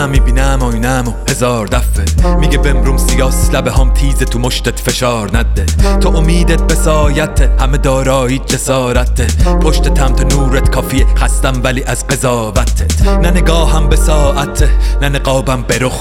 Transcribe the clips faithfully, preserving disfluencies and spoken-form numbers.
میشینم میبینم آینم و هزار دفعه میگه بمروم سیاس لبه هم تیزه تو مشتت فشار نده. تو امیدت به سایته همه دارایی جسارته. پشت تمت نورت کافیه خستم ولی از قضاوتت. نه نگاهم به ساعته نه نقابم به رخ.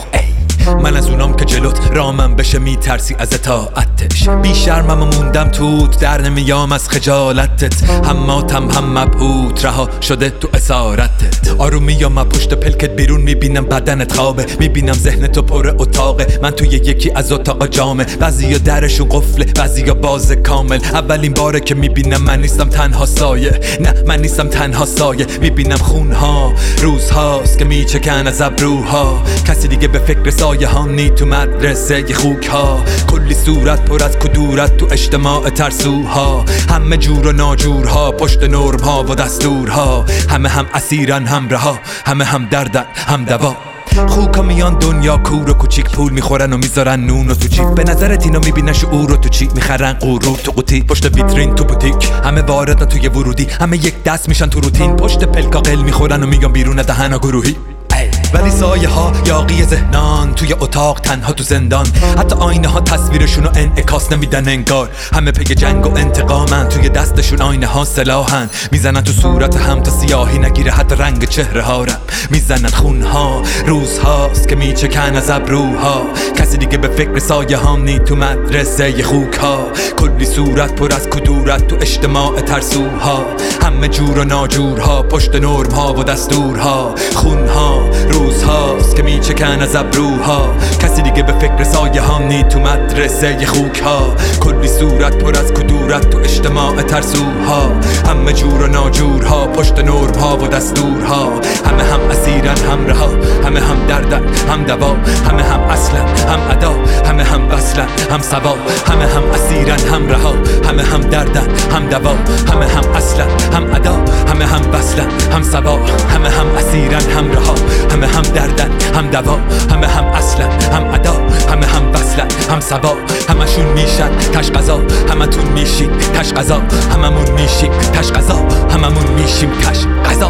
من از اونام که جلوت رامم بشه میترسی از اطاعتش. بی شرمم و موندم توت در نمیام از خجالتت. هم ماتم هم مبهوت رها شده تو اسارتت. آرومی و پشت پلکت بیرون میبینم بدنت خوابه. میبینم ذهنتو پر اتاقه. من توی یکی از اتاق جامه. بعضیا درشون قفله بعضیا باز کامل. اولین باره که میبینم من نیستم تنها سایه. نه من نیستم تنها سایه. میبینم خونها روزهاست که میچکن از ابروها. کسی دیگه به فکر سایه هانی تو مدرسه ی خوک ها. کلی صورت پر از کدورت تو اجتماع ترسوها. همه جور و ناجورها پشت نرم ها و دستورها. همه هم اسیرن هم رها همه هم دردن هم دوا. خوکا میان دنیا کور و کوچیک پول میخورن و میذارن نون و تو جیب. به نظرت اینا میبینن شعور رو تو چی میخرن غرور تو قوطی. پشت ویترین تو بوتیک همه واردن توی ورودی. همه یک دست میشن تو روتین. پشت پلکا قل میخورن و میگن بیرون دهنا گروهی. ولی سایه ها یاقی ذهنان توی اتاق تنها تو زندان. حتی آینه ها تصویرشون رو انعکاس نمیدن انگار. همه پی جنگ و انتقامن. توی دستشون آینه ها سلاحن. میزنن تو صورت هم تا سیاهی نگیره حتی رنگ چهره ها رم. میزنن خون ها روزهاست که میچکن از ابروها. کسی دیگه به فکر سایه ها نی تو مدرسه ی خوک ها. کلی صورت پر از کدورت تو اجتماع ترسوها. همه جور و ناجورها پشت نرم ها و دستورها. خون ها روزهاست که میچکن از ابروها. کسی دیگه به فکر سایه ها نی تو مدرسه ی خوک ها. کلی صورت پر از کدورت تو اجتماع ترسوها. همه جور و ناجورها پشت نرم ها و دستورها. همه هم اسیرن هم رها همه هم دردن هم دوا. همه هم اصلا هم ادا همه هم وصلن هم سوا. همه هم اسیرن هم رها همه هم دردن هم دوا. همه هم اصلا هم ادا همه هم وصلن هم سوا. همه هم اسیرن هم رها همه هم دردن هم دوا. همه هم اصلا هم ادا همه هم وصلن هم سوا. همشون میشن تش قضا همتون میشین تش قضا. هممون میشیم تش قضا هممون میشیم تش قضا.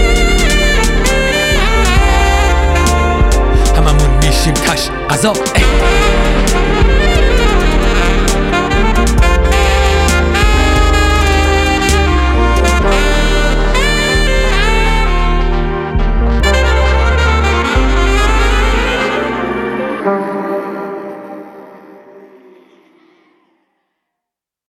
هممون میشیم تش قضا.